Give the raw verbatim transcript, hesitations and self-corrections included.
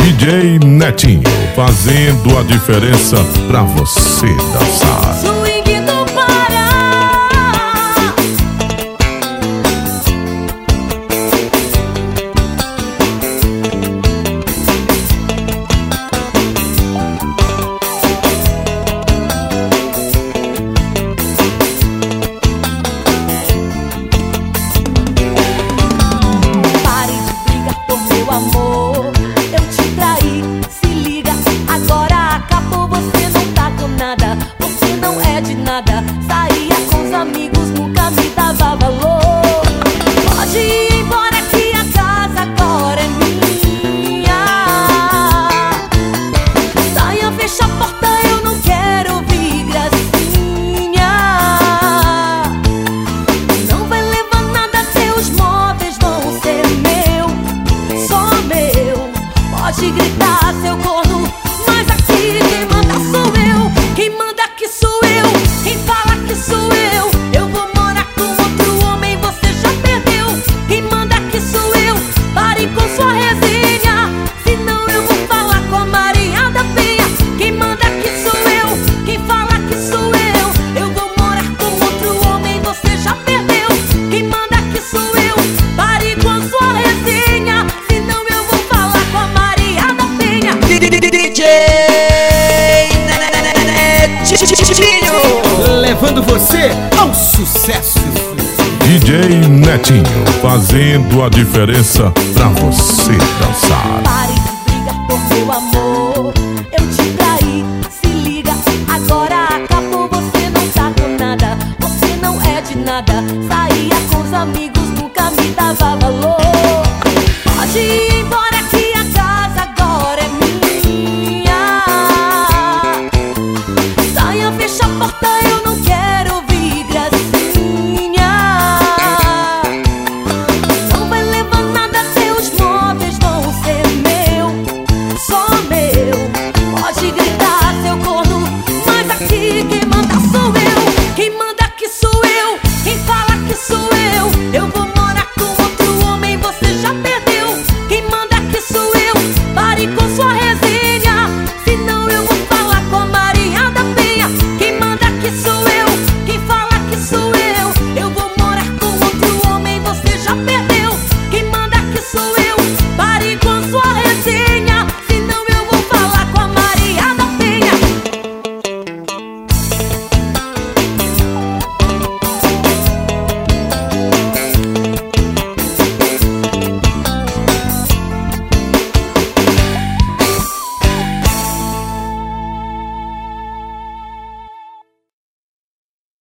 D J Netinho, fazendo a diferença pra você dançar. Swing do Pará. Pare de brigar por meu amor. Eu te traí, se liga, agora acabou. Você não tá com nada, você não é de nada. Saía com os amigos, nunca me dava valor. Pode ir embora que a casa agora é minha. Saia, fecha a porta, eu não quero ouvir gracinha. Não vai levar nada, seus móveis vão ser meu, só meu. Pode gritar, seu corno, mas aqui quem manda sou eu. Quem manda aqui sou eu, quem fala que sou eu. Eu vou morar com outro homem, você já perdeu. Quem manda aqui sou eu, pare com sua resenha, senão eu vou falar com a Maria da Penha. Quem manda aqui sou eu, quem fala que sou eu. Eu vou morar com outro homem, você já perdeu. Quem manda aqui sou eu, pare com sua resenha, senão eu vou falar com a Maria da Penha. D J Netinho, levando você ao sucesso. D J Netinho, fazendo a diferença pra você dançar. Pare de brigar por meu amor. Eu te traí, se liga, agora acabou. Você não tá com nada, você não é de nada. Saía com os amigos, nunca me dava valor. Pode ir embora